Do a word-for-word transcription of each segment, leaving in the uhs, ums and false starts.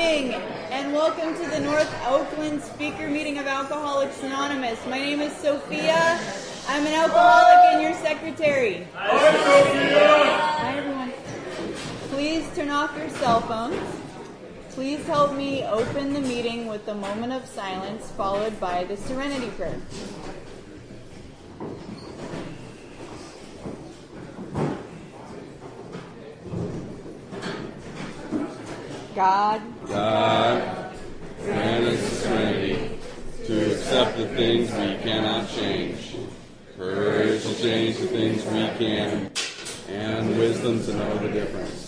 evening, and welcome to the North Oakland Speaker Meeting of Alcoholics Anonymous. My name is Sophia. I'm an alcoholic and your secretary. Hi, Sophia. Hi, everyone. Please turn off your cell phones. Please help me open the meeting with a moment of silence, followed by the Serenity Prayer. God, God, grant us the serenity to accept the things we cannot change, courage to change the things we can, and wisdom to know the difference.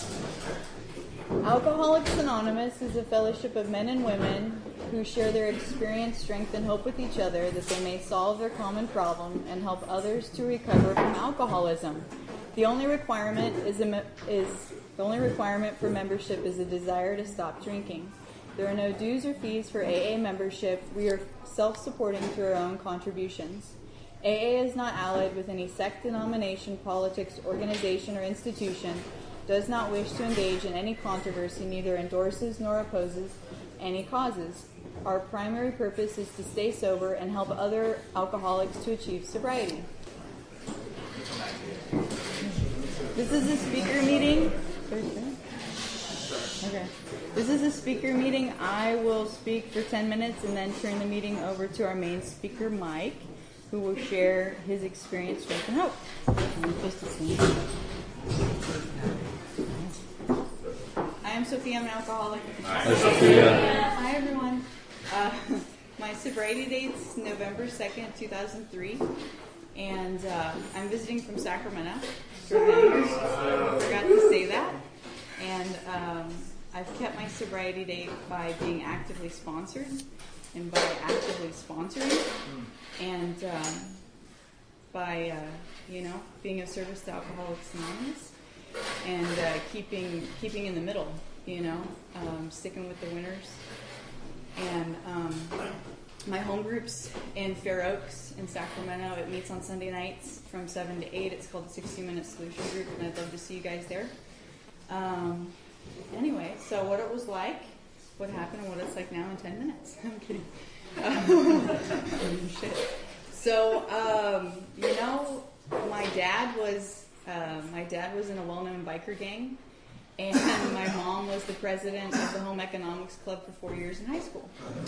Alcoholics Anonymous is a fellowship of men and women who share their experience, strength, and hope with each other that they may solve their common problem and help others to recover from alcoholism. The only requirement is a, is the only requirement for membership is a desire to stop drinking. There are no dues or fees for A A membership. We are self-supporting through our own contributions. A A is not allied with any sect, denomination, politics, organization, or institution, does not wish to engage in any controversy, neither endorses nor opposes any causes. Our primary purpose is to stay sober and help other alcoholics to achieve sobriety. This is a speaker meeting. Okay. This is a speaker meeting. I will speak for ten minutes and then turn the meeting over to our main speaker, Mike, who will share his experience, strength, and hope. I am Sophia. I'm an alcoholic. Hi, Sophia. Hi, everyone. Uh, my sobriety date's November second, two thousand three, and uh, I'm visiting from Sacramento. For members. Forgot to say that. And um, I've kept my sobriety date by being actively sponsored and by actively sponsoring and um, by, uh, you know, being of service to Alcoholics Anonymous and uh, keeping keeping in the middle, you know, um, sticking with the winners. And um, my home group's in Fair Oaks in Sacramento. It meets on Sunday nights from seven to eight. It's called the sixty-minute Solution Group, and I'd love to see you guys there. Um, anyway, so what it was like, what happened, and what it's like now in ten minutes. I'm kidding. Um, shit. So, um, you know, my dad was uh, my dad was in a well-known biker gang. And my mom was the president of the Home Economics Club for four years in high school.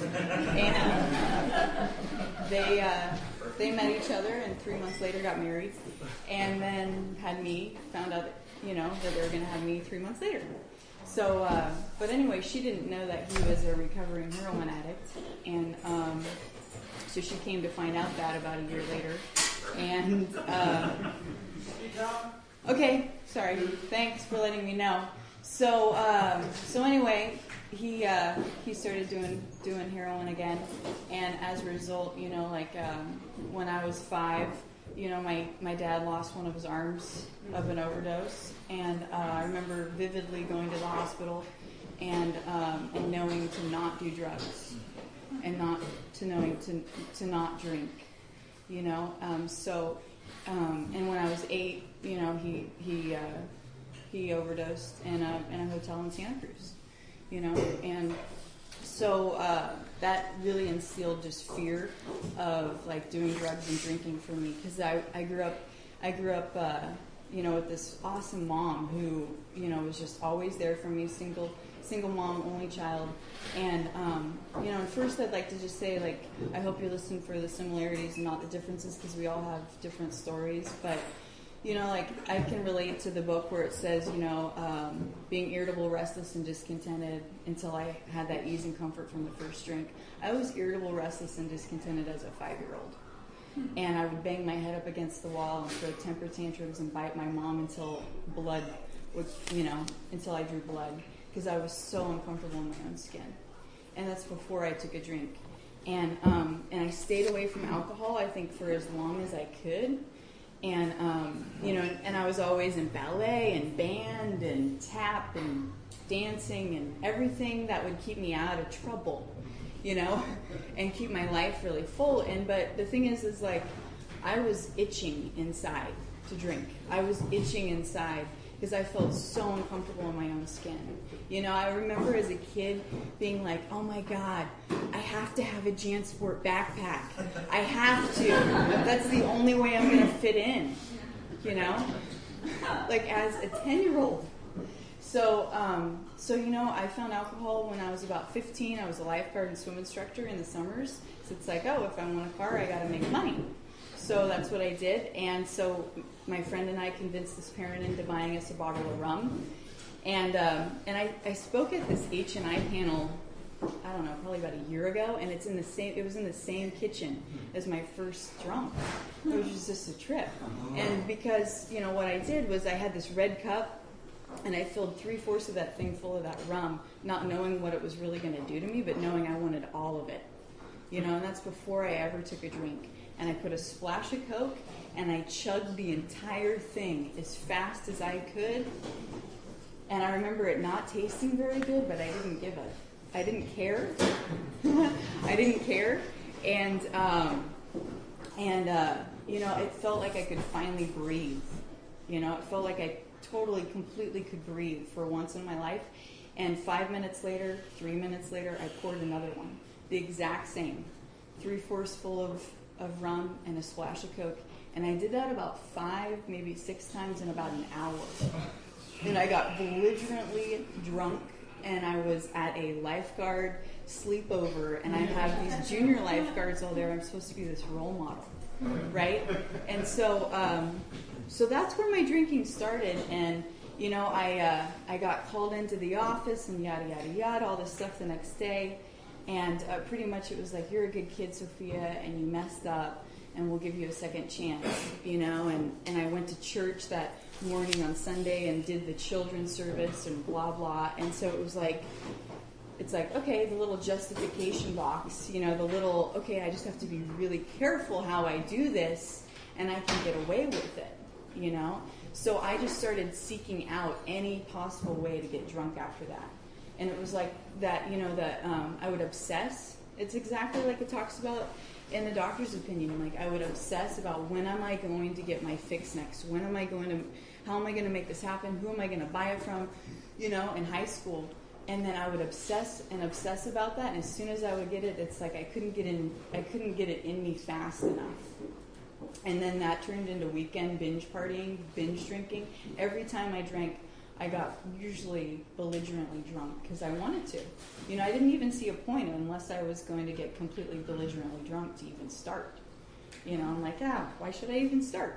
And they uh, they met each other, and three months later got married, and then had me. Found out, you know, that they were going to have me three months later. So, uh, but anyway, she didn't know that he was a recovering heroin addict, and um, so she came to find out that about a year later. And uh, okay. Sorry. Thanks for letting me know. So, um, so anyway, he uh, he started doing doing heroin again, and as a result, you know, like um, when I was five, you know, my, my dad lost one of his arms of an overdose, and uh, I remember vividly going to the hospital and um, and knowing to not do drugs, and not to knowing to to not drink, you know. Um, so, um, and when I was eight. You know, he he uh, he overdosed in a in a hotel in Santa Cruz, you know, and so uh, that really instilled just fear of like doing drugs and drinking for me, because I, I grew up I grew up uh, you know, with this awesome mom who, you know, was just always there for me, single single mom, only child. And, um, you know, at first I'd like to just say, like, I hope you listen for the similarities and not the differences, because we all have different stories. But, you know, like, I can relate to the book where it says, you know, um, being irritable, restless, and discontented until I had that ease and comfort from the first drink. I was irritable, restless, and discontented as a five-year-old. And I would bang my head up against the wall and throw temper tantrums and bite my mom until blood would, you know, until I drew blood, because I was so uncomfortable in my own skin. And that's before I took a drink. And um, and I stayed away from alcohol, I think, for as long as I could. And, um, you know, and, and I was always in ballet and band and tap and dancing and everything that would keep me out of trouble, you know, and keep my life really full. And but the thing is, is like, I was itching inside to drink. I was itching inside because I felt so uncomfortable in my own skin. You know, I remember as a kid being like, oh my God, I have to have a JanSport backpack. I have to. That's the only way I'm going to fit in, you know? Like as a ten-year-old. So, um, so you know, I found alcohol when I was about fifteen. I was a lifeguard and swim instructor in the summers. So it's like, oh, if I want a car, I got to make money. So that's what I did. And so my friend and I convinced this parent into buying us a bottle of rum. And um, and I, I spoke at this H and I panel, I don't know, probably about a year ago, and it's in the same. It was in the same kitchen as my first drunk, which was just a trip. And because you know what I did was I had this red cup. And I filled three-fourths of that thing full of that rum, not knowing what it was really going to do to me, but knowing I wanted all of it. You know, and that's before I ever took a drink. And I put a splash of Coke, and I chugged the entire thing as fast as I could. And I remember it not tasting very good, but I didn't give a, I didn't care. I didn't care. And, um, and uh, you know, it felt like I could finally breathe. You know, it felt like I totally, completely could breathe for once in my life. And five minutes later, three minutes later, I poured another one. The exact same. Three-fourths full of, of rum and a splash of Coke. And I did that about five, maybe six times in about an hour. And I got belligerently drunk, and I was at a lifeguard sleepover, and I have these junior lifeguards all there. I'm supposed to be this role model, right? And so... Um, So that's where my drinking started, and you know, I uh, I got called into the office and yada yada yada, all this stuff the next day, and uh, pretty much it was like, you're a good kid, Sophia, and you messed up, and we'll give you a second chance, you know. And, and I went to church that morning on Sunday and did the children's service and blah blah, and so it was like, it's like, okay, the little justification box, you know, the little, okay, I just have to be really careful how I do this, and I can get away with it. You know, so I just started seeking out any possible way to get drunk after that, and it was like that. You know, that um, I would obsess. It's exactly like it talks about in the doctor's opinion. Like I would obsess about when am I going to get my fix next? When am I going to? How am I going to make this happen? Who am I going to buy it from? You know, in high school, and then I would obsess and obsess about that. And as soon as I would get it, it's like I couldn't get in. I couldn't get it in me fast enough. And then that turned into weekend binge partying, binge drinking. Every time I drank, I got usually belligerently drunk because I wanted to. You know, I didn't even see a point unless I was going to get completely belligerently drunk to even start. You know, I'm like, ah, why should I even start?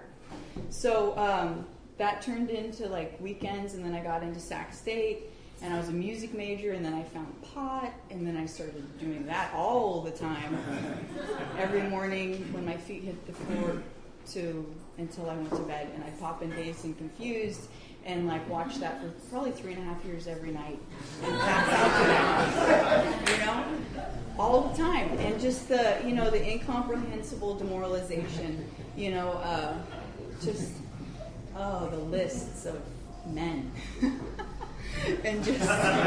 So um, that turned into like weekends, and then I got into Sac State, and I was a music major, and then I found pot, and then I started doing that all the time, every morning when my feet hit the floor to until I went to bed, and I'd pop in Dazed and Confused, and like watch that for probably three and a half years every night, and pass out to that, you know, all the time, and just the, you know, the incomprehensible demoralization, you know, uh, just, oh, the lists of men. And just,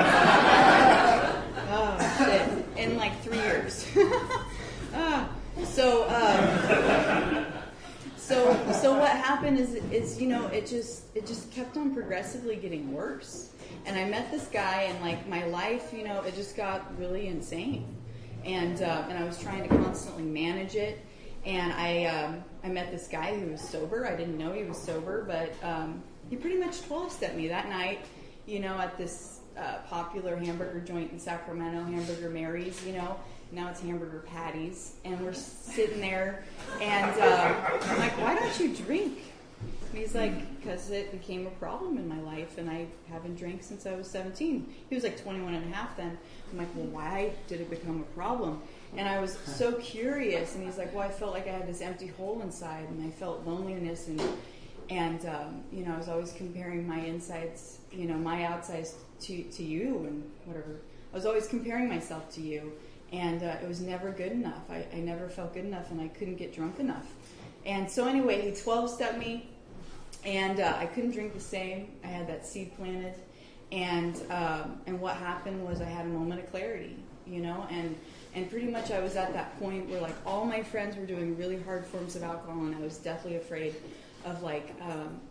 oh shit, in like three years. ah, so, um, so, so what happened is, is you know, it just, it just kept on progressively getting worse. And I met this guy, and like my life, you know, it just got really insane. And uh, and I was trying to constantly manage it. And I, um, I met this guy who was sober. I didn't know he was sober, but um, he pretty much twelve-stepped me that night. You know, at this uh, popular hamburger joint in Sacramento, Hamburger Mary's, you know. Now it's Hamburger Patties. And we're sitting there, and uh, I'm like, why don't you drink? And he's like, because it became a problem in my life, and I haven't drank since I was seventeen. He was like twenty-one and a half then. I'm like, well, why did it become a problem? And I was so curious, and he's like, well, I felt like I had this empty hole inside, and I felt loneliness, and And, um, you know, I was always comparing my insides, you know, my outsides to, to you and whatever. I was always comparing myself to you. And uh, it was never good enough. I, I never felt good enough, and I couldn't get drunk enough. And so anyway, he twelve-stepped me, and uh, I couldn't drink the same. I had that seed planted. And um, and what happened was I had a moment of clarity, you know, and And pretty much I was at that point where, like, all my friends were doing really hard forms of alcohol, and I was deathly afraid of, like, um,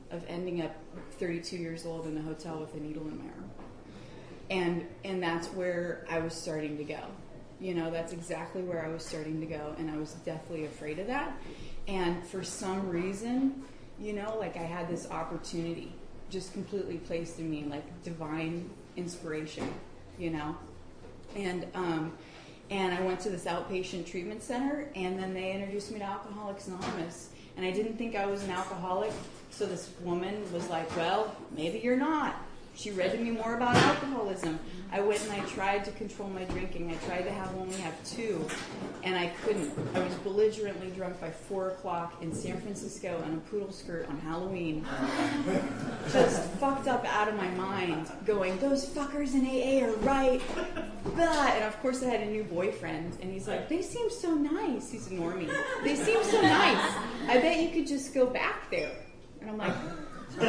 of ending up thirty-two years old in a hotel with a needle in my arm. And and that's where I was starting to go. You know, that's exactly where I was starting to go, and I was deathly afraid of that. And for some reason, you know, like I had this opportunity just completely placed in me, like divine inspiration, you know. And um, and I went to this outpatient treatment center, and then they introduced me to Alcoholics Anonymous. And I didn't think I was an alcoholic, so this woman was like, well, maybe you're not. She read to me more about alcoholism. I went and I tried to control my drinking. I tried to have only have two, and I couldn't. I was belligerently drunk by four o'clock in San Francisco on a poodle skirt on Halloween. Just fucked up out of my mind, going, those fuckers in A A are right. Blah. And of course I had a new boyfriend, and he's like, they seem so nice. He's a normie. They seem so nice. I bet you could just go back there. And I'm like, you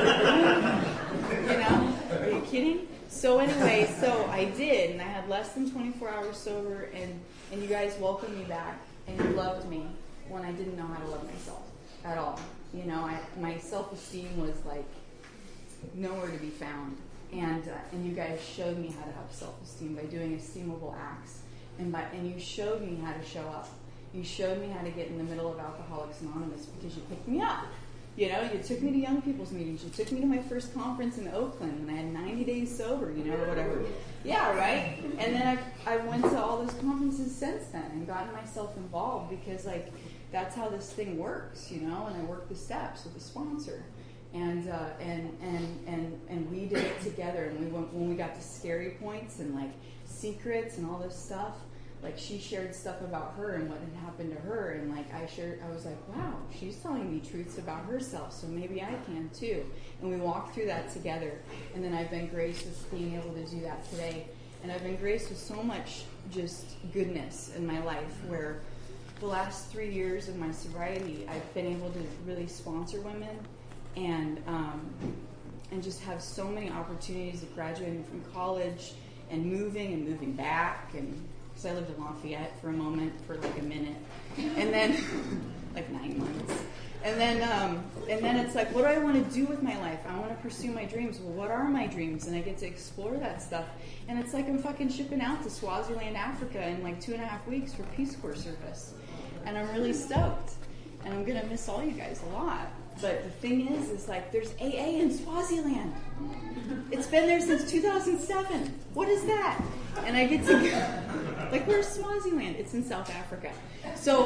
know, are you kidding? So anyway, so I did, and I had less than twenty-four hours sober, and, and you guys welcomed me back, and you loved me when I didn't know how to love myself at all. You know, I, my self-esteem was like nowhere to be found, and uh, and you guys showed me how to have self-esteem by doing esteemable acts, and by and you showed me how to show up. You showed me how to get in the middle of Alcoholics Anonymous because you picked me up. You know, you took me to young people's meetings. You took me to my first conference in Oakland when I had ninety days sober, you know, or whatever. Yeah, right? And then I I went to all those conferences since then and gotten myself involved because, like, that's how this thing works, you know, and I worked the steps with a sponsor. And uh, and, and and and we did it together. And we went, when we got to scary points and, like, secrets and all this stuff, like, she shared stuff about her and what had happened to her, and, like, I shared, I was like, wow, she's telling me truths about herself, so maybe I can too. And we walked through that together, and then I've been graced with being able to do that today. And I've been graced with so much just goodness in my life, where the last three years of my sobriety, I've been able to really sponsor women and um, and just have so many opportunities of graduating from college and moving and moving back, and so I lived in Lafayette for a moment, for like a minute, and then like nine months, and then um, and then it's like, what do I want to do with my life? I want to pursue my dreams. Well, what are my dreams? And I get to explore that stuff, and it's like I'm fucking shipping out to Swaziland, Africa, in like two and a half weeks for Peace Corps service, and I'm really stoked, and I'm gonna miss all you guys a lot. But the thing is, is like there's A A in Swaziland. It's been there since two thousand seven. What is that? And I get to go, like, where's Swaziland? It's in South Africa. So,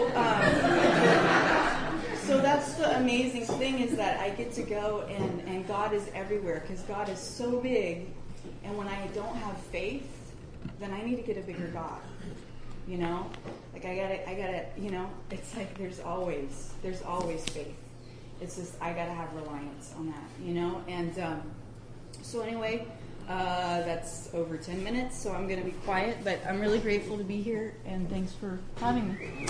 um, so that's the amazing thing, is that I get to go and, and God is everywhere, because God is so big. And when I don't have faith, then I need to get a bigger God. You know, like I gotta, I gotta, you know, it's like there's always, there's always faith. It's just I gotta have reliance on that, you know. And um, so anyway, uh, that's over ten minutes, so I'm gonna be quiet. But I'm really grateful to be here, and thanks for having me.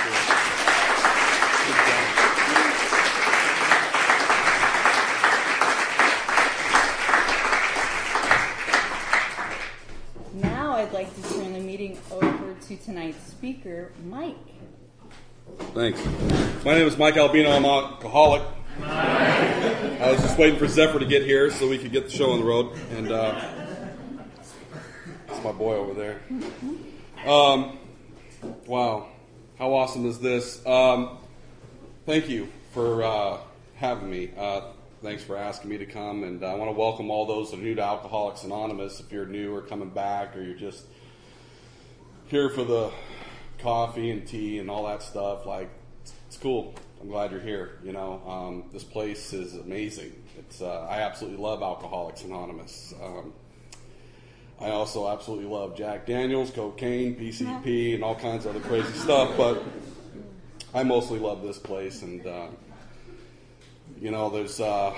Now I'd like to turn the meeting over to tonight's speaker, Mike. Thanks. My name is Mike Albino. I'm an alcoholic. I was just waiting for Zephyr to get here so we could get the show on the road. And uh, that's my boy over there. Um, wow. How awesome is this? Um, thank you for uh, having me. Uh, thanks for asking me to come. And I want to welcome all those that are new to Alcoholics Anonymous. If you're new or coming back, or you're just here for the coffee and tea and all that stuff, like, it's cool. I'm glad you're here. You know, um, this place is amazing. It's uh, I absolutely love Alcoholics Anonymous. Um, I also absolutely love Jack Daniels, cocaine, P C P, and all kinds of other crazy stuff. But I mostly love this place, and uh, you know, there's uh,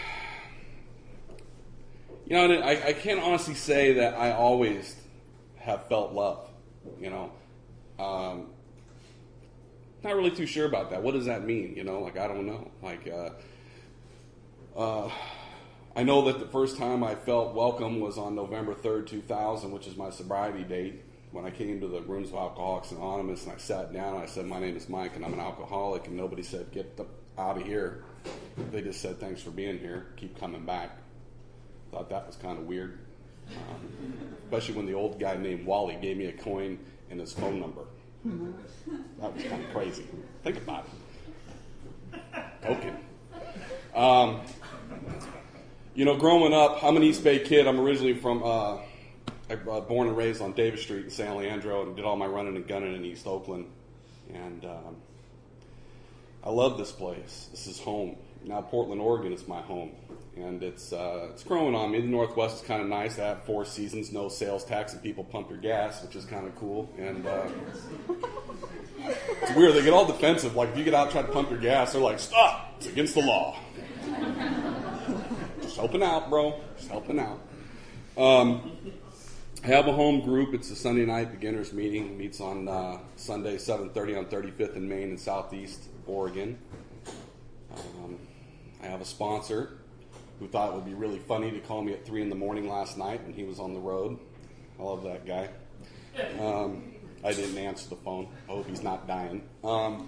you know, I, I can't honestly say that I always have felt love. You know. Um, not really too sure about that. What does that mean? You know, like, I don't know. Like, uh, uh, I know that the first time I felt welcome was on November third, two thousand, which is my sobriety date, when I came to the rooms of Alcoholics Anonymous, and I sat down and I said, my name is Mike and I'm an alcoholic, and nobody said, get the out of here. They just said, thanks for being here. Keep coming back. Thought that was kind of weird. Um, especially when the old guy named Wally gave me a coin and his phone number. That was kind of crazy. Think about it. Okay. Um, you know, growing up, I'm an East Bay kid. I'm originally from, uh, uh, born and raised on Davis Street in San Leandro, and did all my running and gunning in East Oakland. And um, I love this place. This is home. Now Portland, Oregon is my home. And it's uh, it's growing on me. The Northwest is kind of nice. They have four seasons, no sales tax, and people pump your gas, which is kind of cool. And uh, it's weird. They get all defensive. Like, if you get out and try to pump your gas, they're like, stop. It's against the law. Just helping out, bro. Just helping out. Um, I have a home group. It's a Sunday night beginners meeting. It meets on uh, Sunday, seven thirty on thirty-fifth in Maine in Southeast Oregon. Um, I have a sponsor who thought it would be really funny to call me at three in the morning last night when he was on the road. I love that guy. Um, I didn't answer the phone. I hope he's not dying. Um,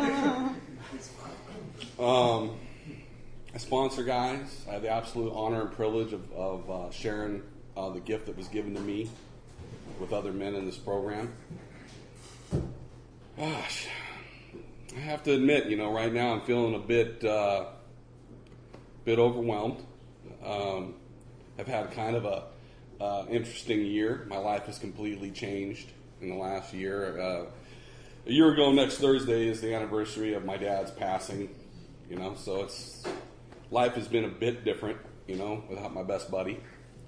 um, I sponsor guys. I have the absolute honor and privilege of, of uh, sharing uh, the gift that was given to me with other men in this program. Gosh, I have to admit, you know, right now I'm feeling a bit... Uh, bit overwhelmed. Um, I've had kind of a uh, interesting year. My life has completely changed in the last year. Uh, a year ago next Thursday is the anniversary of my dad's passing, you know, so it's life has been a bit different, you know, without my best buddy.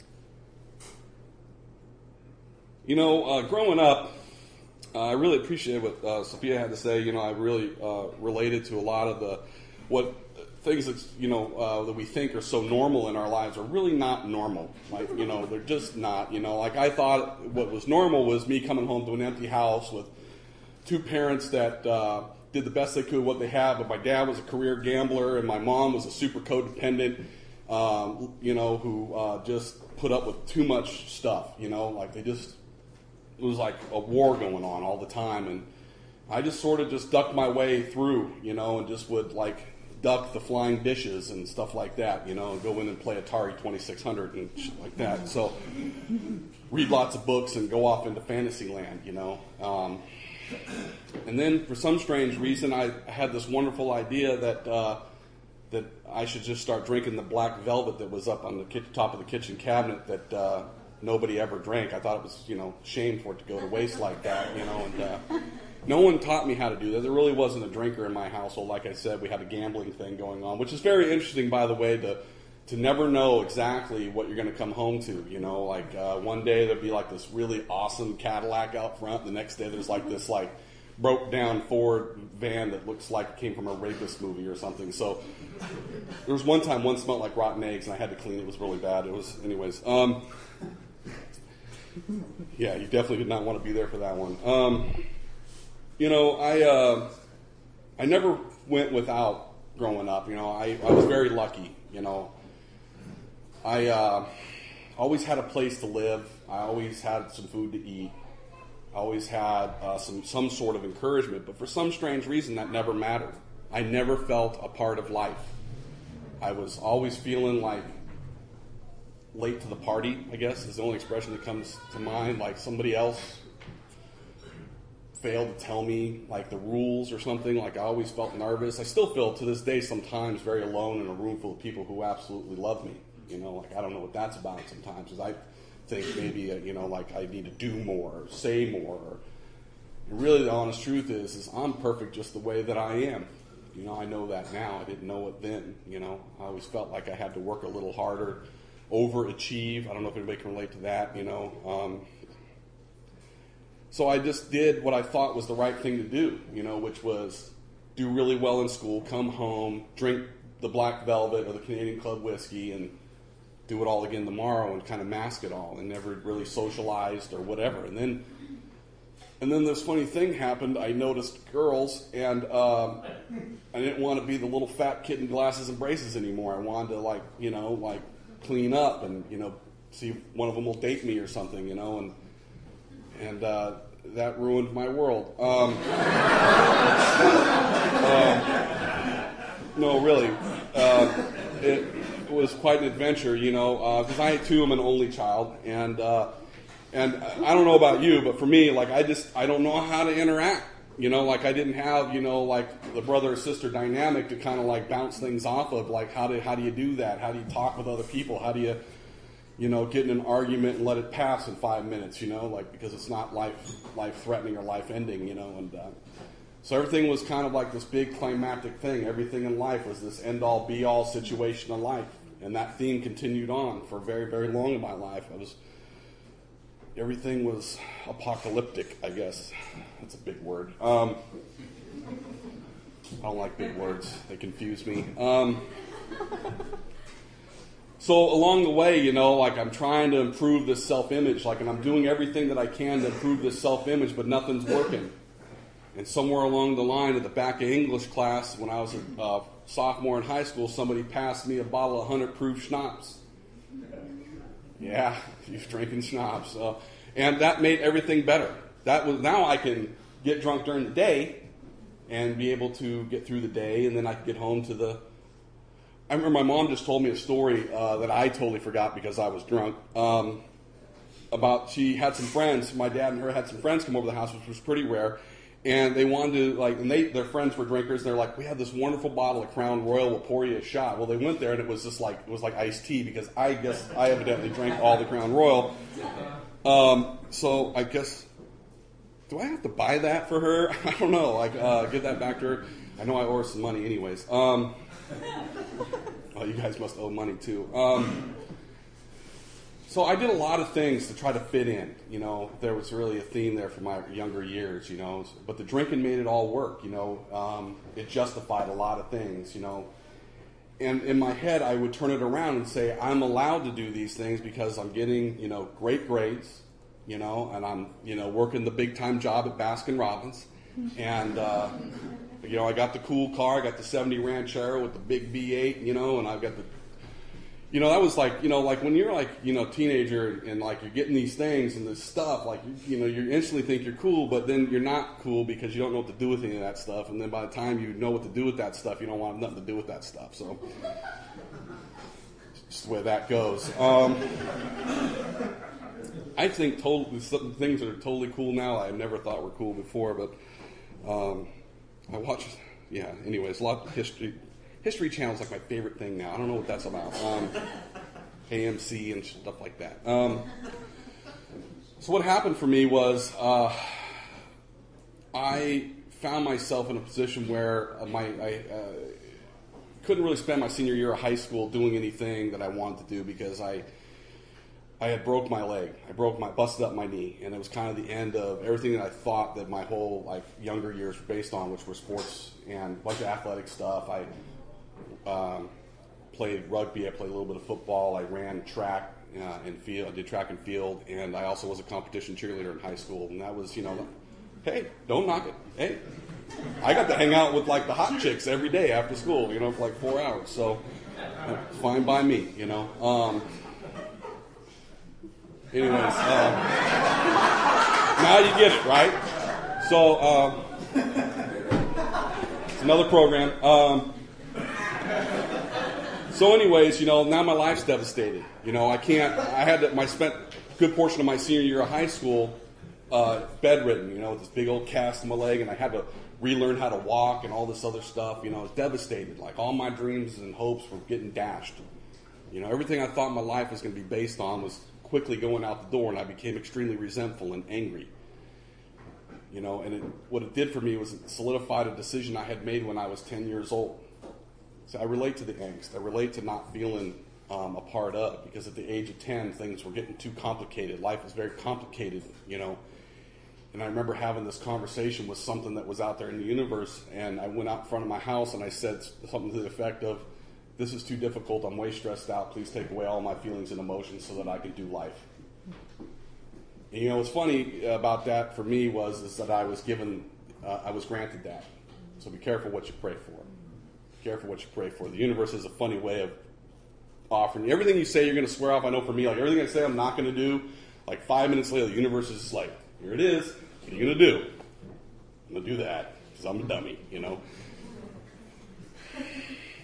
You know, uh, growing up, uh, I really appreciate what uh, Sophia had to say. You know, I really uh, related to a lot of the what things that, you know, uh, that we think are so normal in our lives are really not normal. Like, you know, they're just not, you know. Like, I thought what was normal was me coming home to an empty house with two parents that uh, did the best they could with what they had, but my dad was a career gambler and my mom was a super codependent, um, you know, who uh, just put up with too much stuff, you know. Like, they just, it was like a war going on all the time, and I just sort of just ducked my way through, you know, and just would, like, duck the flying dishes and stuff like that, you know, and go in and play Atari twenty-six hundred and shit like that. So, read lots of books and go off into fantasy land, you know. Um, and then, for some strange reason, I had this wonderful idea that uh, that I should just start drinking the black velvet that was up on the ki- top of the kitchen cabinet that uh, nobody ever drank. I thought it was, you know, shame for it to go to waste like that, you know, and... Uh, No one taught me how to do that. There really wasn't a drinker in my household. Like I said, we had a gambling thing going on, which is very interesting, by the way, to to never know exactly what you're going to come home to. You know, like uh, one day there'd be like this really awesome Cadillac out front. The next day there's like this like broke down Ford van that looks like it came from a rapist movie or something. So there was one time one smelled like rotten eggs and I had to clean it. It was really bad. It was, anyways. Um, yeah, you definitely did not want to be there for that one. Um, You know, I uh, I never went without growing up. You know, I, I was very lucky. You know, I uh, always had a place to live. I always had some food to eat. I always had uh, some some sort of encouragement. But for some strange reason, that never mattered. I never felt a part of life. I was always feeling like late to the party, I guess, is the only expression that comes to mind. Like somebody else failed to tell me like the rules or something. Like I always felt nervous. I still feel to this day sometimes very alone in a room full of people who absolutely love me. You know, like I don't know what that's about sometimes. Because I think maybe uh, you know, like I need to do more, or say more. Or, and really, the honest truth is, is I'm perfect just the way that I am. You know, I know that now. I didn't know it then. You know, I always felt like I had to work a little harder, overachieve. I don't know if anybody can relate to that. You know. Um, So I just did what I thought was the right thing to do, you know, which was do really well in school, come home, drink the Black Velvet or the Canadian Club whiskey, and do it all again tomorrow and kind of mask it all, and never really socialized or whatever. And then, and then this funny thing happened. I noticed girls, and um, I didn't want to be the little fat kid in glasses and braces anymore. I wanted to, like, you know, like clean up and, you know, see if one of them will date me or something, you know, and. And uh, that ruined my world. Um, uh, no, really. Uh, it was quite an adventure, you know, because uh, I too am an only child, and uh, and I don't know about you, but for me, like I just I don't know how to interact. You know, like I didn't have, you know, like the brother or sister dynamic to kind of like bounce things off of. Like how do how do you do that? How do you talk with other people? How do you, you know, get in an argument and let it pass in five minutes? You know, like because it's not life life threatening or life ending. You know, and uh, so everything was kind of like this big climactic thing. Everything in life was this end all be all situation of life, and that theme continued on for very very long in my life. I was. Everything was apocalyptic, I guess. That's a big word. Um, I don't like big words. They confuse me. Um, so along the way, you know, like I'm trying to improve this self-image, like, and I'm doing everything that I can to improve this self-image, but nothing's working. And somewhere along the line at the back of English class, when I was a uh, sophomore in high school, somebody passed me a bottle of one hundred proof schnapps. Yeah, you're drinking schnapps. Uh, and that made everything better. That was now I can get drunk during the day and be able to get through the day, and then I can get home to the... I remember my mom just told me a story uh, that I totally forgot because I was drunk. Um, about she had some friends, my dad and her had some friends come over to the house, which was pretty rare. And they wanted to, like, and they, their friends were drinkers. They're like, we have this wonderful bottle of Crown Royal. We'll pour you a shot. Well, they went there, and it was just like, it was like iced tea because I guess I evidently drank all the Crown Royal. Um, so I guess, do I have to buy that for her? I don't know. Like, uh, give that back to her. I know I owe her some money anyways. Um, oh, you guys must owe money too. Um, So I did a lot of things to try to fit in, you know. There was really a theme there for my younger years, you know. But the drinking made it all work, you know. Um, it justified a lot of things, you know. And in my head, I would turn it around and say, I'm allowed to do these things because I'm getting, you know, great grades, you know, and I'm, you know, working the big-time job at Baskin Robbins. And, uh, you know, I got the cool car. I got the seventy Ranchero with the big V eight, you know, and I've got the... You know, that was like, you know, like when you're like, you know, teenager and like you're getting these things and this stuff, like, you, you know, you instantly think you're cool, but then you're not cool because you don't know what to do with any of that stuff. And then by the time you know what to do with that stuff, you don't want nothing to do with that stuff. So, just the way that goes. Um, I think totally, some things that are totally cool now I never thought were cool before, but um, I watch, yeah, anyways, a lot of history. History Channel is like my favorite thing now. I don't know what that's about. Um, A M C and stuff like that. Um, so what happened for me was uh, I found myself in a position where my I uh, couldn't really spend my senior year of high school doing anything that I wanted to do because I I had broke my leg. I broke my busted up my knee, and it was kind of the end of everything that I thought that my whole like younger years were based on, which were sports and a bunch of athletic stuff. I Um, played rugby. I played a little bit of football. I ran track uh, and field. I did track and field, and I also was a competition cheerleader in high school. And that was, you know, hey, don't knock it. Hey, I got to hang out with like the hot chicks every day after school, you know, for like four hours. So uh, fine by me, you know. Um, anyways, uh, now you get it, right? So uh, it's another program. Um, So anyways, you know, now my life's devastated. You know, I can't, I had to, I spent a good portion of my senior year of high school uh, bedridden, you know, with this big old cast in my leg, and I had to relearn how to walk and all this other stuff. You know, I was devastated. Like, all my dreams and hopes were getting dashed. You know, everything I thought my life was going to be based on was quickly going out the door, and I became extremely resentful and angry. You know, and it, what it did for me was it solidified a decision I had made when I was ten years old. So I relate to the angst. I relate to not feeling um, a part of, because at the age of ten, things were getting too complicated. Life was very complicated, you know. And I remember having this conversation with something that was out there in the universe, and I went out in front of my house and I said something to the effect of, this is too difficult, I'm way stressed out, please take away all my feelings and emotions so that I can do life. And, you know, what's funny about that for me was is that I was given, uh, I was granted that. So be careful what you pray for. Careful what you pray for. The universe is a funny way of offering you. Everything you say you're going to swear off. I know for me, like everything I say I'm not going to do, like five minutes later, the universe is just like, here it is. What are you going to do? I'm going to do that because I'm a dummy, you know.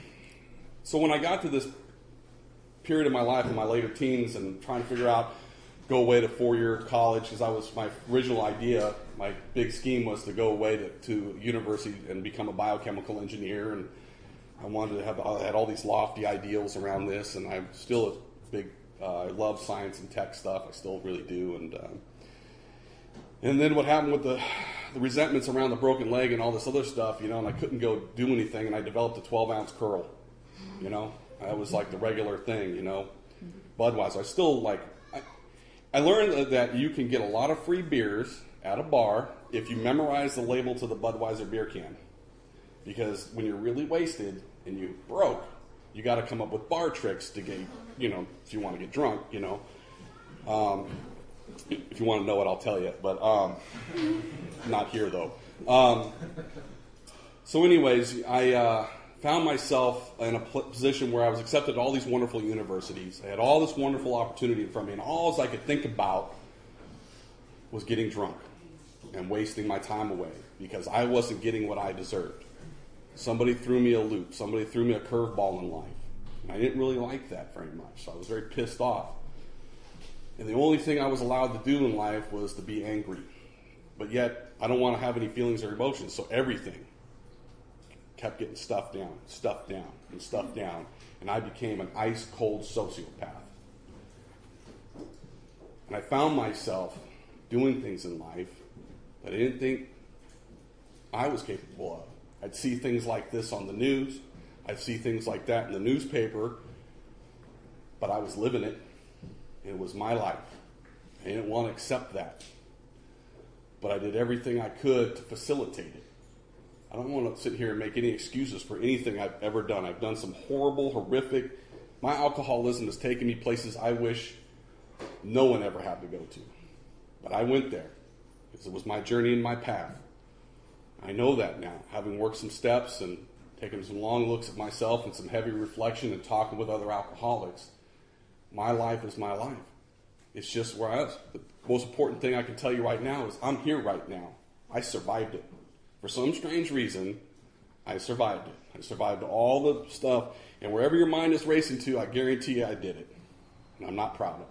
So when I got to this period of my life in my later teens and trying to figure out, go away to four-year college, because I was, my original idea, my big scheme was to go away to, to university and become a biochemical engineer, and I wanted to have, I had all these lofty ideals around this, and I'm still a big, uh, I love science and tech stuff, I still really do, and um, and then what happened with the, the resentments around the broken leg and all this other stuff, you know, and I couldn't go do anything, and I developed a twelve-ounce curl, you know, that was like the regular thing, you know, Budweiser, I still like, I, I learned that you can get a lot of free beers at a bar if you memorize the label to the Budweiser beer can. Because when you're really wasted and you broke, you got to come up with bar tricks to get, you know, if you want to get drunk, you know. Um, if you want to know it, I'll tell you. But um, not here, though. Um, so anyways, I uh, found myself in a position where I was accepted at all these wonderful universities. I had all this wonderful opportunity in front of me, and all I could think about was getting drunk and wasting my time away because I wasn't getting what I deserved. Somebody threw me a loop. Somebody threw me a curveball in life. And I didn't really like that very much, so I was very pissed off. And the only thing I was allowed to do in life was to be angry. But yet, I don't want to have any feelings or emotions, so everything kept getting stuffed down, stuffed down, and stuffed down. And I became an ice-cold sociopath. And I found myself doing things in life that I didn't think I was capable of. I'd see things like this on the news. I'd see things like that in the newspaper. But I was living it. It was my life. I didn't want to accept that. But I did everything I could to facilitate it. I don't want to sit here and make any excuses for anything I've ever done. I've done some horrible, horrific... My alcoholism has taken me places I wish no one ever had to go to. But I went there because it was my journey and my path. I know that now, having worked some steps and taken some long looks at myself and some heavy reflection and talking with other alcoholics. My life is my life. It's just where I was. The most important thing I can tell you right now is I'm here right now. I survived it. For some strange reason, I survived it. I survived all the stuff. And wherever your mind is racing to, I guarantee you I did it. And I'm not proud of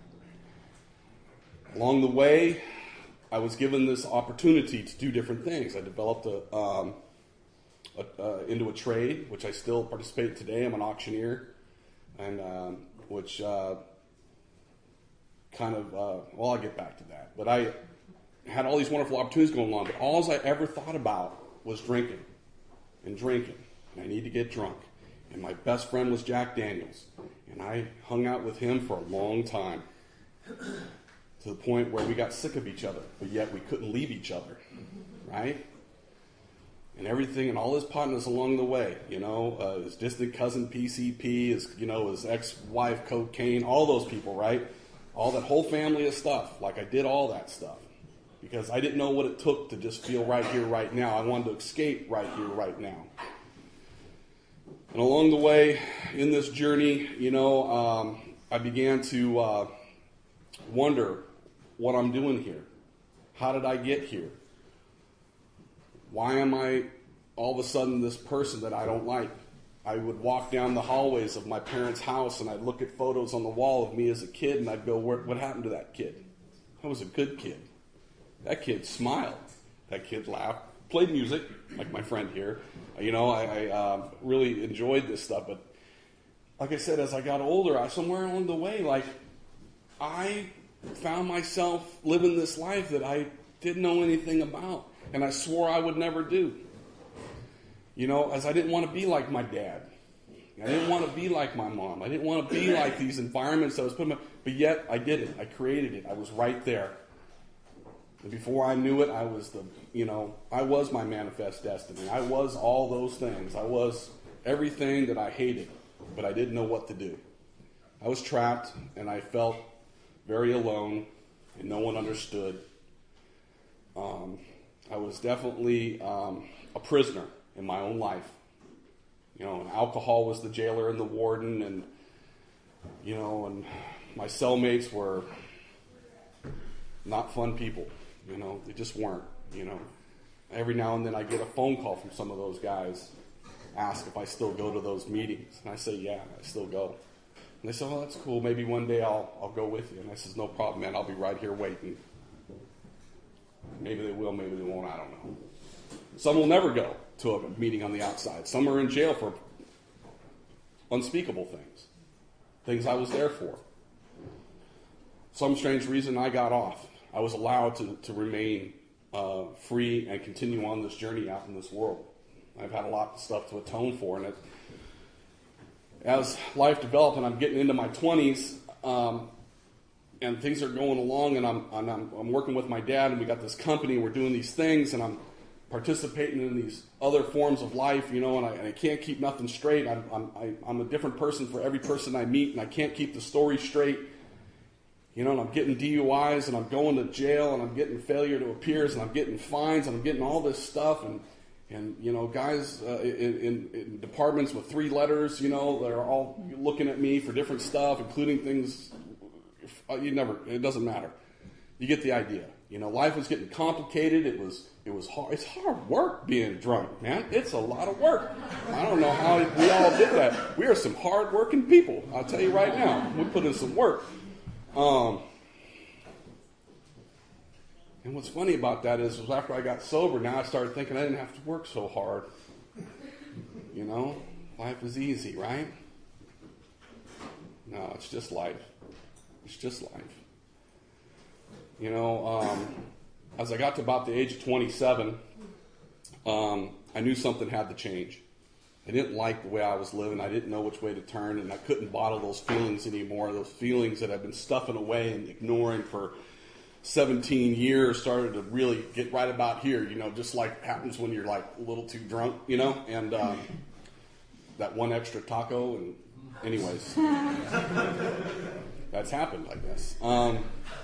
it. Along the way, I was given this opportunity to do different things. I developed a, um, a, uh, into a trade, which I still participate in today. I'm an auctioneer, and um, which uh, kind of, uh, well, I'll get back to that. But I had all these wonderful opportunities going on, but all I ever thought about was drinking and drinking. And I need to get drunk. And my best friend was Jack Daniels, and I hung out with him for a long time. To the point where we got sick of each other, but yet we couldn't leave each other, right? And everything, and all his partners along the way, you know, uh, his distant cousin P C P, his, you know, his ex-wife Cocaine, all those people, right? All that whole family of stuff. Like I did all that stuff because I didn't know what it took to just feel right here, right now. I wanted to escape right here, right now. And along the way in this journey, you know, um, I began to uh, wonder what I'm doing here. How did I get here? Why am I all of a sudden this person that I don't like? I would walk down the hallways of my parents' house and I'd look at photos on the wall of me as a kid and I'd go, what happened to that kid? I was a good kid. That kid smiled. That kid laughed. Played music, like my friend here. You know, I, I um, really enjoyed this stuff. But like I said, as I got older, I somewhere along the way, like, I found myself living this life that I didn't know anything about. And I swore I would never do. You know, as I didn't want to be like my dad. I didn't want to be like my mom. I didn't want to be like these environments that I was putting in. But yet, I did it. I created it. I was right there. And before I knew it, I was the, you know, I was my manifest destiny. I was all those things. I was everything that I hated. But I didn't know what to do. I was trapped, and I felt very alone, and no one understood. Um, I was definitely um, a prisoner in my own life. You know, and alcohol was the jailer and the warden, and, you know, and my cellmates were not fun people. You know, they just weren't, you know. Every now and then I get a phone call from some of those guys, ask if I still go to those meetings. And I say, yeah, I still go. And they say, oh, that's cool. Maybe one day I'll I'll go with you. And I says, no problem, man. I'll be right here waiting. Maybe they will, maybe they won't. I don't know. Some will never go to a meeting on the outside. Some are in jail for unspeakable things, things I was there for. Some strange reason I got off. I was allowed to, to remain uh, free and continue on this journey out in this world. I've had a lot of stuff to atone for. And it, as life developed and I'm getting into my twenties, um, and things are going along, and I'm, and I'm I'm working with my dad, and we got this company, we're doing these things, and I'm participating in these other forms of life, you know, and I, and I can't keep nothing straight. I'm I'm I, I'm a different person for every person I meet, and I can't keep the story straight, you know. And I'm getting D U Is, and I'm going to jail, and I'm getting failure to appears, and I'm getting fines, and I'm getting all this stuff, and and you know, guys uh, in, in, in departments with three letters, you know, they're all looking at me for different stuff, including things. You never, it doesn't matter. You get the idea. You know, life was getting complicated. It was, it was hard. It's hard work being drunk, man. It's a lot of work. I don't know how we all did that. We are some hard-working people. I'll tell you right now. We put in some work. Um, and what's funny about that is, was after I got sober, now I started thinking I didn't have to work so hard. You know, life is easy, right? No, it's just life. It's just life. You know, um, as I got to about the age of twenty-seven, um, I knew something had to change. I didn't like the way I was living. I didn't know which way to turn, and I couldn't bottle those feelings anymore. Those feelings that I've been stuffing away and ignoring for seventeen years started to really get right about here, you know, just like happens when you're like a little too drunk, you know, and um, that one extra taco, and anyways. That's happened, I guess. Um,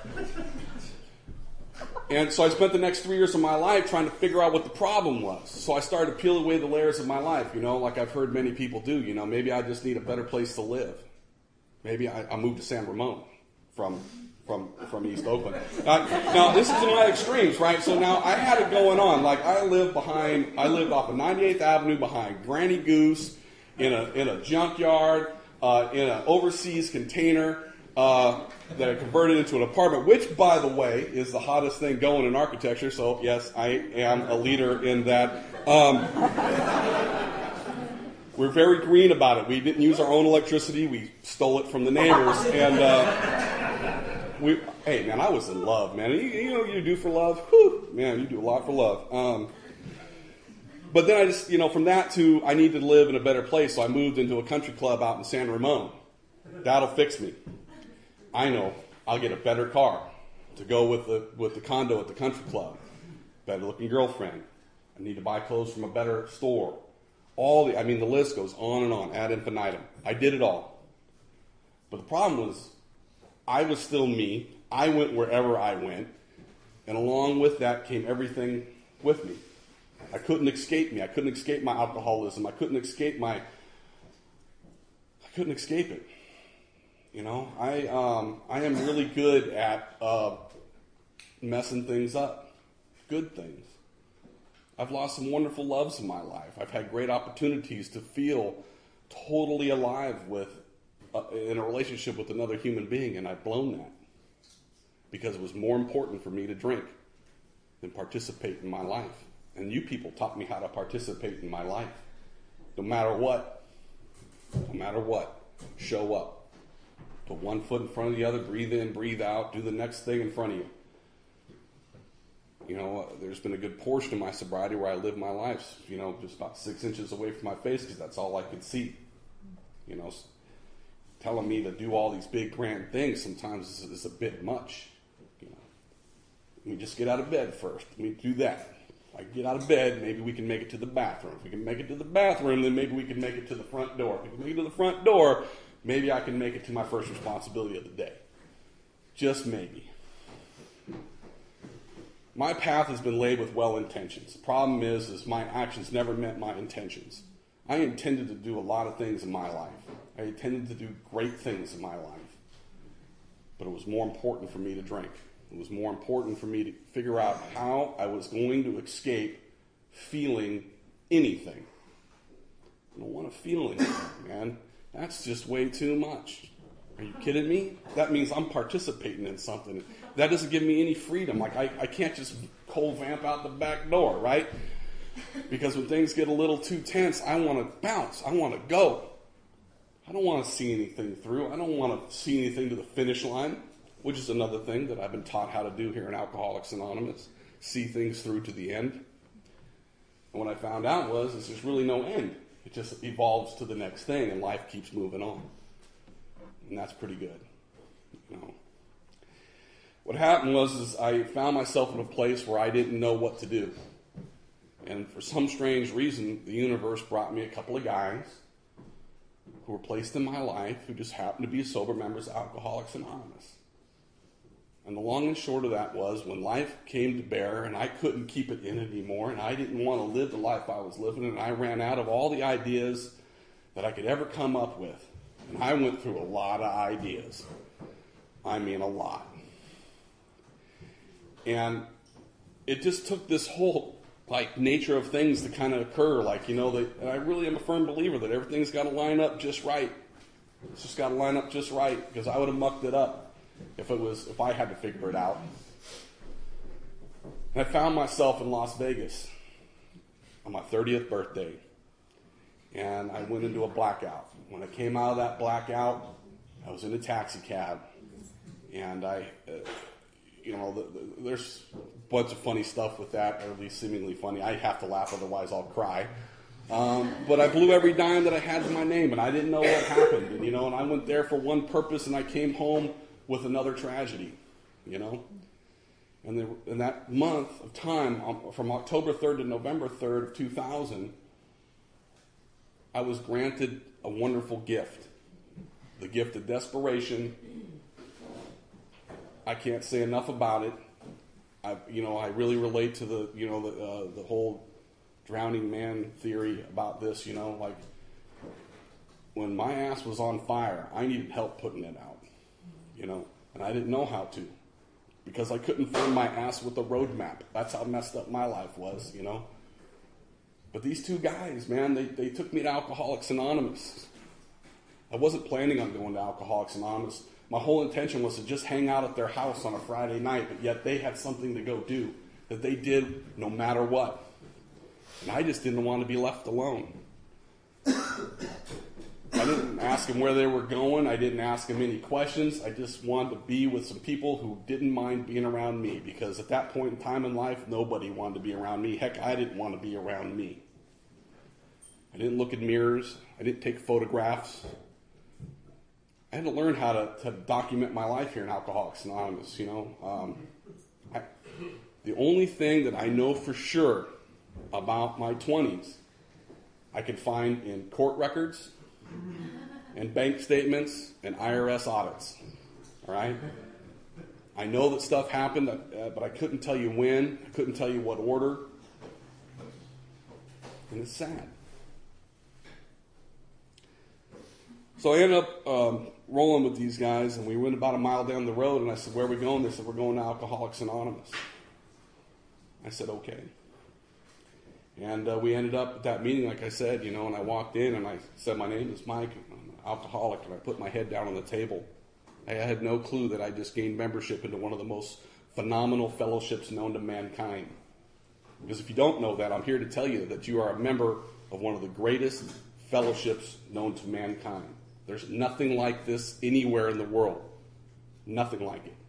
and so I spent the next three years of my life trying to figure out what the problem was. So I started to peel away the layers of my life, you know, like I've heard many people do. You know, maybe I just need a better place to live. Maybe I, I moved to San Ramon from from from East Oakland. Uh, now, this is in my extremes, right? So now I had it going on. Like I lived behind, I lived off of ninety-eighth Avenue behind Granny Goose in a in a junkyard, uh, in an overseas container. Uh, that I converted into an apartment, which, by the way, is the hottest thing going in architecture. So, yes, I am a leader in that. Um, we're very green about it. We didn't use our own electricity. We stole it from the neighbors. And, uh, we, hey, man, I was in love, man. You, you know what you do for love? Whew, man, you do a lot for love. Um, but then I just, you know, from that to I needed to live in a better place, so I moved into a country club out in San Ramon. That'll fix me. I know I'll get a better car to go with the with the condo at the country club. Better looking girlfriend. I need to buy clothes from a better store. All the I mean the list goes on and on ad infinitum. I did it all. But the problem was I was still me. I went wherever I went. And along with that came everything with me. I couldn't escape me. I couldn't escape my alcoholism. I couldn't escape my I couldn't escape it. You know, I um, I am really good at uh, messing things up, good things. I've lost some wonderful loves in my life. I've had great opportunities to feel totally alive with uh, in a relationship with another human being, and I've blown that because it was more important for me to drink than participate in my life. And you people taught me how to participate in my life. No matter what, no matter what, show up. Put one foot in front of the other, breathe in, breathe out, do the next thing in front of you. You know, uh, there's been a good portion of my sobriety where I live my life, you know, just about six inches away from my face because that's all I could see. You know, telling me to do all these big grand things sometimes is, is a bit much. You know, let me just get out of bed first. Let me do that. If I get out of bed, maybe we can make it to the bathroom. If we can make it to the bathroom, then maybe we can make it to the front door. If we can make it to the front door, maybe I can make it to my first responsibility of the day. Just maybe. My path has been laid with well intentions. The problem is, is my actions never met my intentions. I intended to do a lot of things in my life. I intended to do great things in my life. But it was more important for me to drink. It was more important for me to figure out how I was going to escape feeling anything. I don't want to feel anymore, man. That's just way too much. Are you kidding me? That means I'm participating in something. That doesn't give me any freedom. Like, I, I can't just cold vamp out the back door, right? Because when things get a little too tense, I want to bounce. I want to go. I don't want to see anything through. I don't want to see anything to the finish line, which is another thing that I've been taught how to do here in Alcoholics Anonymous. See things through to the end. And what I found out was is there's really no end. It just evolves to the next thing, and life keeps moving on. And that's pretty good. You know. What happened was is I found myself in a place where I didn't know what to do. And for some strange reason, the universe brought me a couple of guys who were placed in my life who just happened to be sober members of Alcoholics Anonymous. And the long and short of that was when life came to bear and I couldn't keep it in anymore and I didn't want to live the life I was living and I ran out of all the ideas that I could ever come up with. And I went through a lot of ideas. I mean a lot. And it just took this whole like nature of things to kind of occur. Like, you know, that, and I really am a firm believer that everything's got to line up just right. It's just got to line up just right because I would have mucked it up if it was if I had to figure it out. And I found myself in Las Vegas on my thirtieth birthday. And I went into a blackout. When I came out of that blackout, I was in a taxi cab. And I, uh, you know, the, the, there's a bunch of funny stuff with that, or at least seemingly funny. I have to laugh, otherwise I'll cry. Um, but I blew every dime that I had to my name, and I didn't know what happened. And, you know, and I went there for one purpose, and I came home with another tragedy, you know. And there, in that month of time, um, from October third to November third of two thousand, I was granted a wonderful gift. The gift of desperation. I can't say enough about it. I, you know, I really relate to the, you know, the uh, the whole drowning man theory about this. You know, like when my ass was on fire, I needed help putting it out. You know, and I didn't know how to because I couldn't find my ass with a roadmap. That's how messed up my life was. You know. But these two guys, man, they, they took me to Alcoholics Anonymous. I wasn't planning on going to Alcoholics Anonymous. My whole intention was to just hang out at their house on a Friday night, but yet they had something to go do that they did no matter what. And I just didn't want to be left alone. I didn't ask them where they were going. I didn't ask them any questions. I just wanted to be with some people who didn't mind being around me, because at that point in time in life, nobody wanted to be around me. Heck, I didn't want to be around me. I didn't look in mirrors. I didn't take photographs. I had to learn how to, to document my life here in Alcoholics Anonymous, you know. Um, I, the only thing that I know for sure about my twenties, I could find in court records and bank statements and I R S audits, all right? I know that stuff happened, uh, but I couldn't tell you when. I couldn't tell you what order. And it's sad. So I ended up um, rolling with these guys, and we went about a mile down the road, and I said, where are we going? They said, we're going to Alcoholics Anonymous. I said, okay. And uh, we ended up at that meeting, like I said, you know, and I walked in, and I said, my name is Mike, I'm an alcoholic, and I put my head down on the table. I had no clue that I just gained membership into one of the most phenomenal fellowships known to mankind. Because if you don't know that, I'm here to tell you that you are a member of one of the greatest fellowships known to mankind. There's nothing like this anywhere in the world. Nothing like it.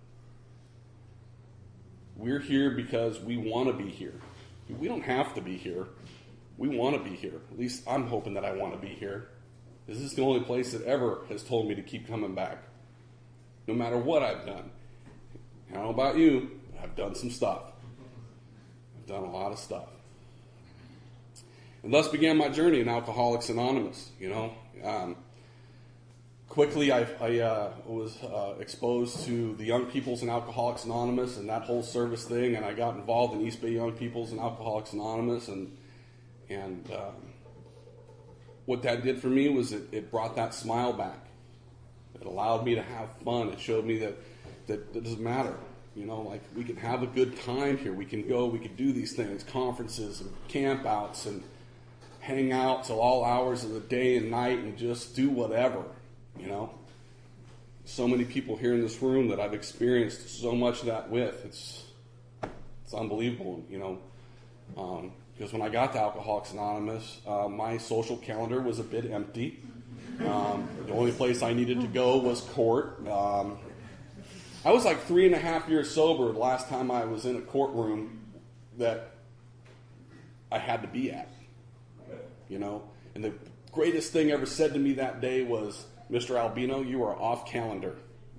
We're here because we want to be here. We don't have to be here. We want to be here. At least I'm hoping that I want to be here. This is the only place that ever has told me to keep coming back. No matter what I've done. I don't know about you, but I've done some stuff. I've done a lot of stuff. And thus began my journey in Alcoholics Anonymous, you know. Um, quickly, I, I uh, was uh, exposed to the Young People's and Alcoholics Anonymous and that whole service thing, and I got involved in East Bay Young People's and Alcoholics Anonymous, and and um, what that did for me was it, it brought that smile back. It allowed me to have fun. It showed me that, that it doesn't matter. You know, like we can have a good time here. We can go, we can do these things, conferences and campouts and hang out till all hours of the day and night and just do whatever, you know. So many people here in this room that I've experienced so much of that with. It's it's unbelievable, you know. Um, because when I got to Alcoholics Anonymous, uh, my social calendar was a bit empty. Um, the only place I needed to go was court. Um, I was like three and a half years sober the last time I was in a courtroom that I had to be at, you know. And the greatest thing ever said to me that day was, Mister Albino, you are off calendar.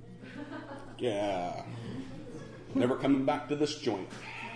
Yeah. Never coming back to this joint.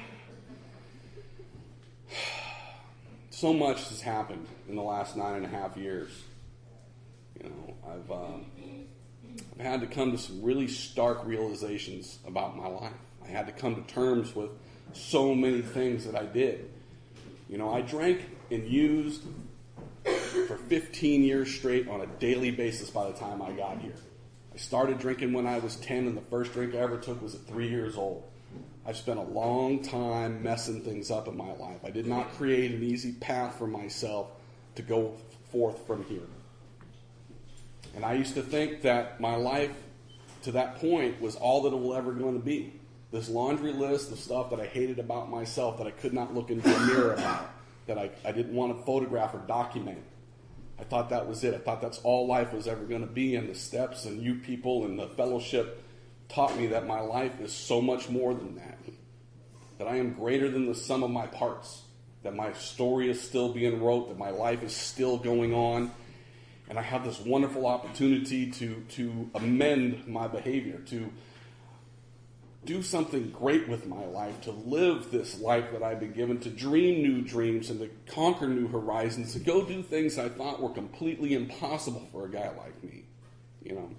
So much has happened in the last nine and a half years. You know, I've, um, I've had to come to some really stark realizations about my life. I had to come to terms with so many things that I did. You know, I drank and used for fifteen years straight on a daily basis by the time I got here. I started drinking when I was ten, and the first drink I ever took was at three years old. I've spent a long time messing things up in my life. I did not create an easy path for myself to go forth from here. And I used to think that my life to that point was all that it was ever going to be. This laundry list of stuff that I hated about myself, that I could not look into a mirror about, that I, I didn't want to photograph or document. I thought that was it. I thought that's all life was ever going to be, and the steps and you people and the fellowship taught me that my life is so much more than that. That I am greater than the sum of my parts. That my story is still being wrote, that my life is still going on. And I have this wonderful opportunity to, to amend my behavior, to do something great with my life, to live this life that I've been given, to dream new dreams and to conquer new horizons, to go do things I thought were completely impossible for a guy like me, you know.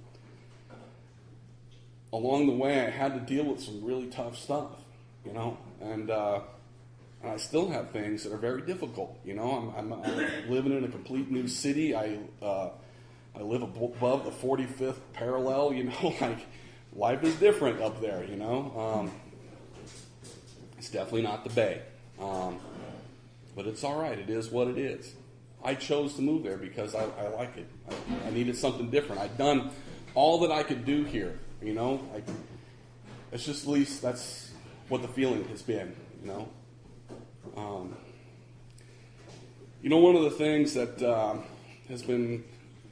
Along the way, I had to deal with some really tough stuff, you know, and, uh, and I still have things that are very difficult, you know. I'm, I'm, I'm living in a complete new city. I uh, I live above the forty-fifth parallel, you know, like life is different up there, you know. Um, it's definitely not the Bay, um, but it's all right. It is what it is. I chose to move there because I, I like it. I, I needed something different. I'd done all that I could do here. You know, like, it's just at least that's what the feeling has been, you know. Um, you know, one of the things that uh, has been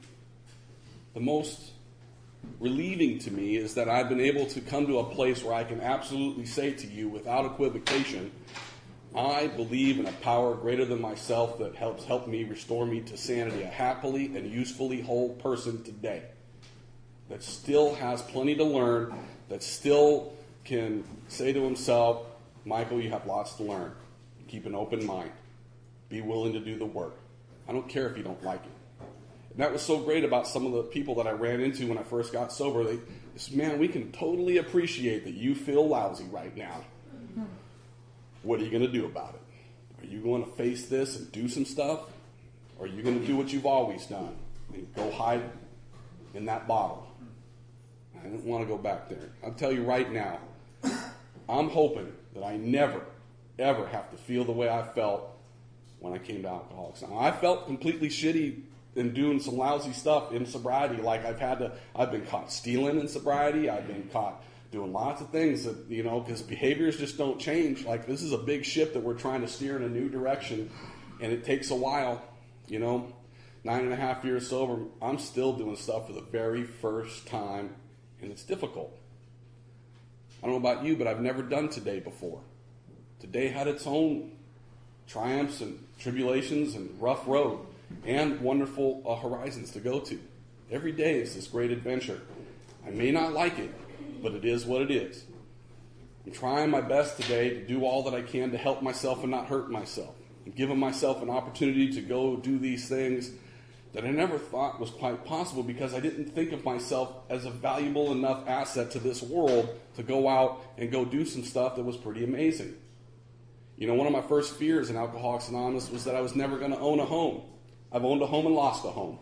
the most relieving to me is that I've been able to come to a place where I can absolutely say to you without equivocation, I believe in a power greater than myself that helps help me restore me to sanity, a happily and usefully whole person today. That still has plenty to learn, that still can say to himself, Michael, you have lots to learn. Keep an open mind. Be willing to do the work. I don't care if you don't like it. And that was so great about some of the people that I ran into when I first got sober. They said, man, we can totally appreciate that you feel lousy right now. What are you going to do about it? Are you going to face this and do some stuff? Or are you going to do what you've always done and go hide in that bottle? I didn't want to go back there. I'll tell you right now, I'm hoping that I never, ever have to feel the way I felt when I came to Alcoholics. Now, I felt completely shitty in doing some lousy stuff in sobriety. Like I've had to, I've been caught stealing in sobriety. I've been caught doing lots of things that, you know, because behaviors just don't change. Like this is a big ship that we're trying to steer in a new direction, and it takes a while, you know. Nine and a half years sober, I'm still doing stuff for the very first time, and it's difficult. I don't know about you, but I've never done today before. Today had its own triumphs and tribulations and rough road and wonderful uh, horizons to go to. Every day is this great adventure. I may not like it, but it is what it is. I'm trying my best today to do all that I can to help myself and not hurt myself. I'm giving myself an opportunity to go do these things that I never thought was quite possible because I didn't think of myself as a valuable enough asset to this world to go out and go do some stuff that was pretty amazing. You know, one of my first fears in Alcoholics Anonymous was that I was never going to own a home. I've owned a home and lost a home.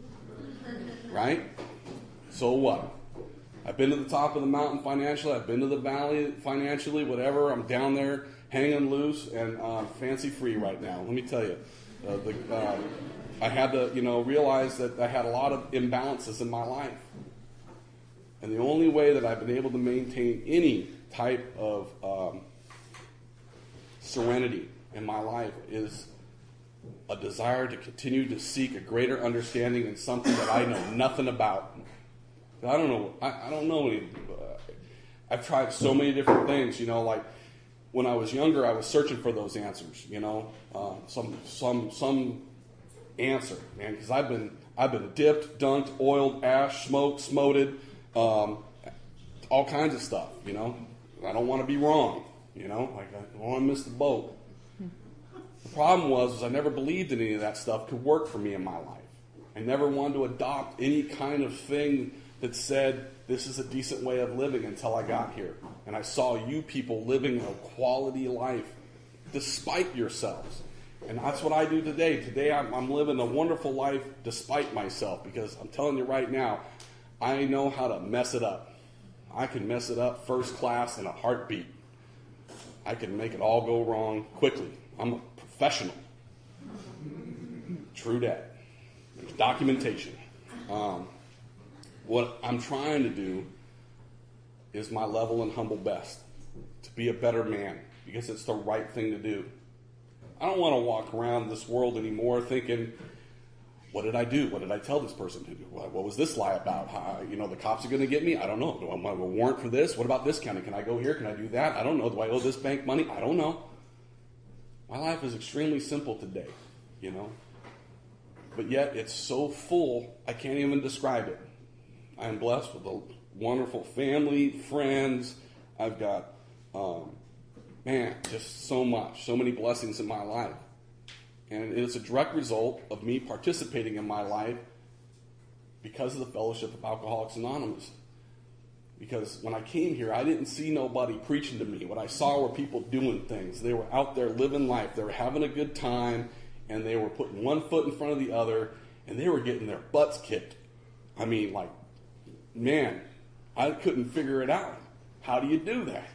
Right? So what? I've been to the top of the mountain financially. I've been to the valley financially, whatever. I'm down there hanging loose and uh, fancy free right now. Let me tell you. Uh, the, uh, I had to, you know, realize that I had a lot of imbalances in my life. And the only way that I've been able to maintain any type of um, serenity in my life is a desire to continue to seek a greater understanding in something that I know nothing about. I don't know. I, I don't know any. Uh, I've tried so many different things. You know, like when I was younger, I was searching for those answers. You know, uh, some some some answer, man. Because I've been I've been dipped, dunked, oiled, ashed, smoked, smoted, um, all kinds of stuff. You know, I don't want to be wrong. You know, like I don't want to miss the boat. The problem was, was I never believed in any of that stuff could work for me in my life. I never wanted to adopt any kind of thing that said this is a decent way of living until I got here. And I saw you people living a quality life despite yourselves. And that's what I do today. Today I'm, I'm living a wonderful life despite myself, because I'm telling you right now, I know how to mess it up. I can mess it up first class in a heartbeat. I can make it all go wrong quickly. I'm a professional. True that. There's documentation. Um, what I'm trying to do is my level and humble best to be a better man, because it's the right thing to do. I don't want to walk around this world anymore thinking, what did I do? What did I tell this person to do? What, what was this lie about? How, you know, the cops are going to get me? I don't know. Do I want a warrant for this? What about this county? Can I go here? Can I do that? I don't know. Do I owe this bank money? I don't know. My life is extremely simple today, you know. But yet it's so full, I can't even describe it. I am blessed with a wonderful family, friends. I've got, um, man, just so much, so many blessings in my life. And it is a direct result of me participating in my life because of the Fellowship of Alcoholics Anonymous. Because when I came here, I didn't see nobody preaching to me. What I saw were people doing things. They were out there living life. They were having a good time, and they were putting one foot in front of the other, and they were getting their butts kicked. I mean, like, man, I couldn't figure it out. How do you do that?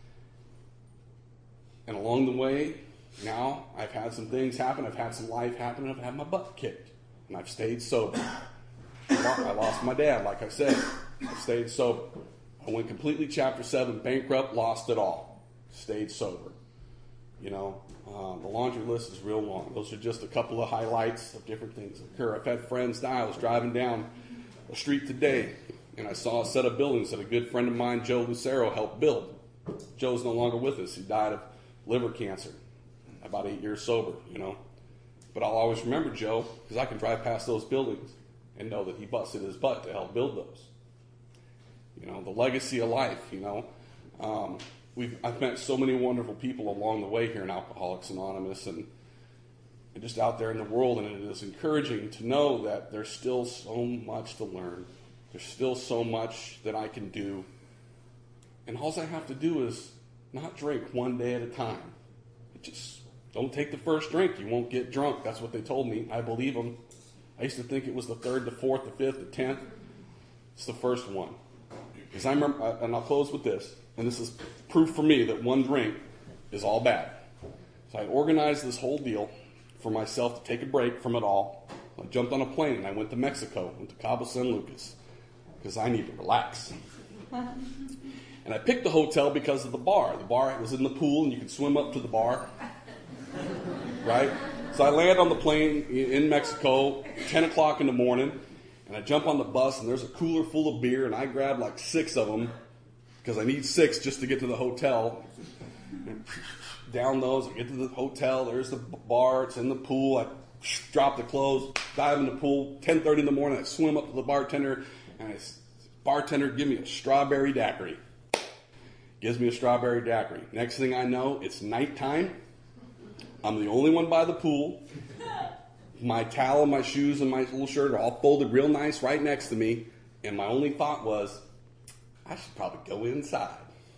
And along the way, now I've had some things happen. I've had some life happen. I've had my butt kicked, and I've stayed sober. I lost my dad, like I said. I stayed sober. I went completely Chapter seven, bankrupt, lost it all. Stayed sober. You know, uh, the laundry list is real long. Those are just a couple of highlights of different things that occur. I've had friends die. I was driving down a street today, and I saw a set of buildings that a good friend of mine, Joe Lucero, helped build. Joe's no longer with us. He died of liver cancer. About eight years sober, you know. But I'll always remember Joe, because I can drive past those buildings and know that he busted his butt to help build those. You know, the legacy of life, you know. Um, we've I've met so many wonderful people along the way here in Alcoholics Anonymous, and, and just out there in the world, and it is encouraging to know that there's still so much to learn. There's still so much that I can do. And all I have to do is not drink one day at a time. Just don't take the first drink. You won't get drunk. That's what they told me. I believe them. I used to think it was the third, the fourth, the fifth, the tenth. It's the first one. Because I remember, and I'll close with this, and this is proof for me that one drink is all bad. So I organized this whole deal for myself to take a break from it all. I jumped on a plane and I went to Mexico, went to Cabo San Lucas, because I need to relax. And I picked the hotel because of the bar. The bar was in the pool, and you could swim up to the bar. Right? So I land on the plane in Mexico, ten o'clock in the morning, and I jump on the bus, and there's a cooler full of beer, and I grab like six of them, because I need six just to get to the hotel. And down those, I get to the hotel, there's the bar, it's in the pool, I drop the clothes, dive in the pool, ten thirty in the morning, I swim up to the bartender, and I bartender, give me a strawberry daiquiri. Gives me a strawberry daiquiri. Next thing I know, it's nighttime. I'm the only one by the pool. My towel and my shoes and my little shirt are all folded real nice right next to me. And my only thought was, I should probably go inside.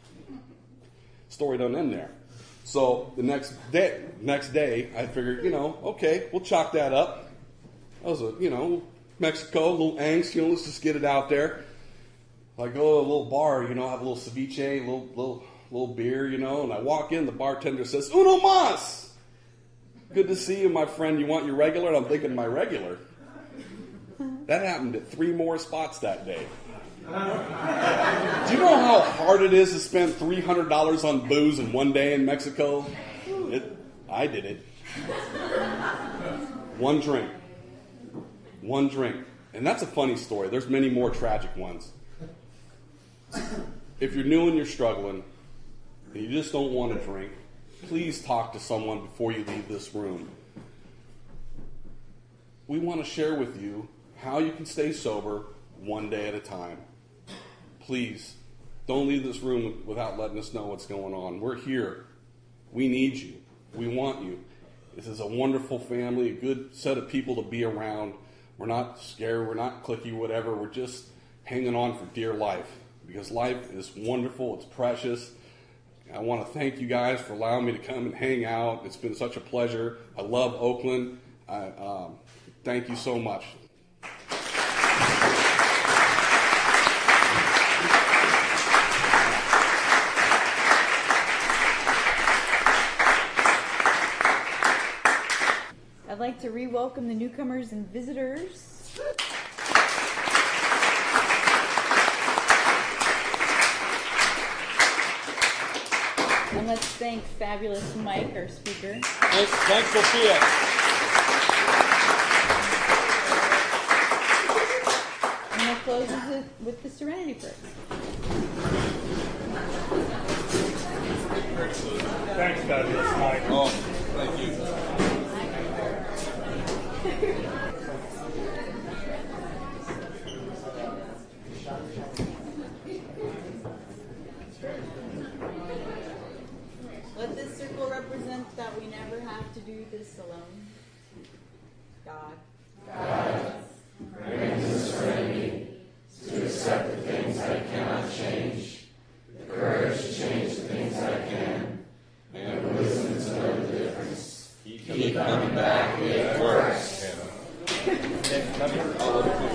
Story don't end there. So the next day, next day, I figured, you know, okay, we'll chalk that up. That was a, you know, Mexico, a little angst, you know, let's just get it out there. I go to a little bar, you know, have a little ceviche, a little, little, little beer, you know, and I walk in, the bartender says, "Uno más!" Good to see you, my friend. You want your regular? And I'm thinking, my regular? That happened at three more spots that day. Do you know how hard it is to spend three hundred dollars on booze in one day in Mexico? It, I did it. One drink. One drink. And that's a funny story. There's many more tragic ones. If you're new and you're struggling, and you just don't want to drink, please talk to someone before you leave this room. We want to share with you how you can stay sober one day at a time. Please, don't leave this room without letting us know what's going on. We're here. We need you. We want you. This is a wonderful family, a good set of people to be around. We're not scared. We're not cliquey, whatever. We're just hanging on for dear life because life is wonderful. It's precious. I want to thank you guys for allowing me to come and hang out. It's been such a pleasure. I love Oakland. I, um, thank you so much. I'd like to re-welcome the newcomers and visitors. And let's thank fabulous Mike, our speaker. Thanks, thanks Sophia. And we'll close with, with the Serenity Prayer. Thanks, fabulous Mike. Oh, thank you. Let this circle represent that we never have to do this alone. God. God, bring the serenity to accept the things I cannot change, the courage to change the things I can, and the wisdom to know the difference. Keep coming back, it works.